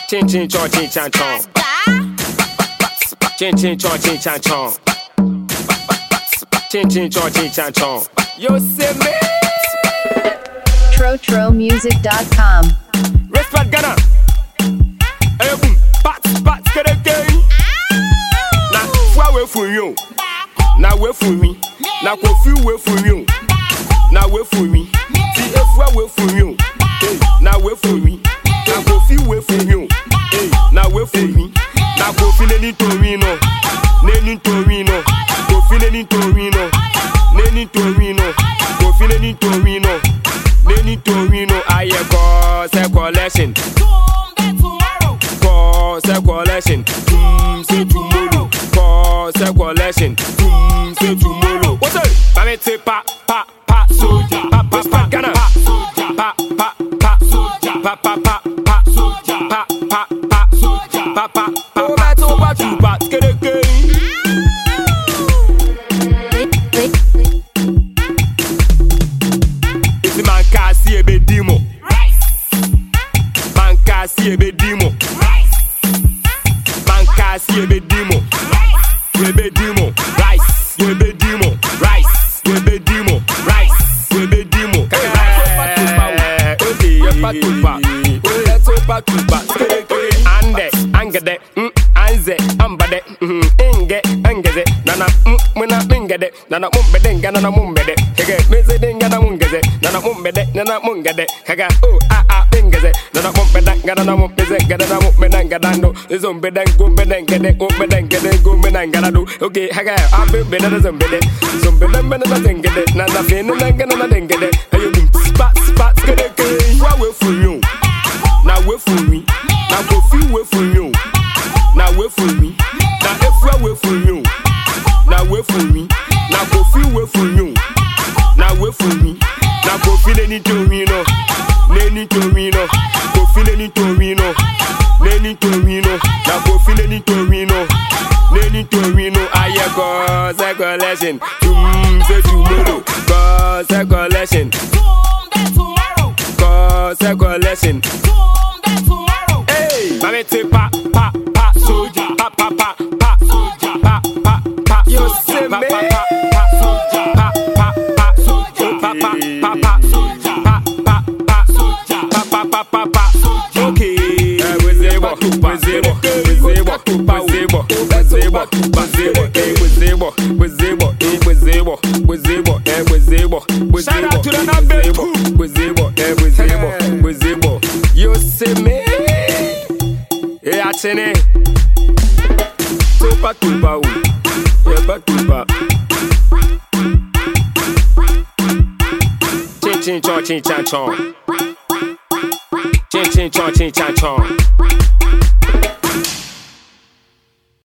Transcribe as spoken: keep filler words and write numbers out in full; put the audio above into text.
Chin chin chong chin chan chong. Chin chin chong chin chan chong. Chin chin chong chin chan chong. You see me? Tro Tro Music dot com. Respect Ghana. Hey boom, bats bats get a game. Now far away from you. Now wait for me. Now coffee wait for you. Now wait for me. See if far away from you. Hey, now wait for me. Now coffee wait for you. Hey, now wait for me. Now coffee neni torino. Neni torino. Coffee neni torino. Neni torino. Coffee neni torino. Neni torino. I cause a collection. Cause a collection. Doom say tomorrow. Cause a collection. Doom say tomorrow. What's up? Mame say pa pa pa soldier. Pa pa pa Ghana. Pa soldier. Pa pa pa soldier. Pa pa pa pa soldier. Pa pa pa soldier. Pa pa pa. Oh that's over to bat. Get a game. It's man can see a bit demo. Man can see a bit demo. Man can see a bit demo. We be demo. Rice. We be demo. Rice. We be demo. Rice. We be demo. Ande, angede, mm, anze, ambade, mm, inge, angeze, nana, mm, muna mingede, nana mumbede, nana mumbede, kege, mizede, nana mungeze, nana mumbede, nana mungede, kega, oh, ah, ah, mingeze, nana mumbede, nana mumbeze, nana mumbede, ngadando, zombede, gumbede, ngede, umbede, ngede, gumbede, ngadado, okay, haga, abe, bede, zombede, zombede, bede, zengede, nana fene, nana dengede, ayo, spot, spot, skede, kege, wa we for you, now wait for me. Now go feel wait for you. Now wait for me. Now if I wait for you. Now wait for me. Now go feel wait for you. Now wait for me. Now go feel any torino. Any torino. Go feel any torino. Any torino. Now go feel any torino. Any torino. I hear cause a collection. Doom say tomorrow. Cause a collection. Cause a collection. Mame say pa pa pa soldier. Pa pa pa pa soldier. Pa pa pa. You see me? Pa pa pa soldier. Pa pa pa soldier. Pa pa pa pa soldier. Pa pa pa soldier. Pa pa pa pa pa. Okay. Wezebo, wezebo, wezebo, wezebo, wezebo, wezebo, wezebo, wezebo, wezebo, wezebo, wezebo, wezebo. Shout out to the number two. Wezebo, wezebo, wezebo. You see me? Hey, Achene. Tupa tupa u. Yeba tupa. Chin chin chong chin chan chong. Chin chin chong chin chan chong.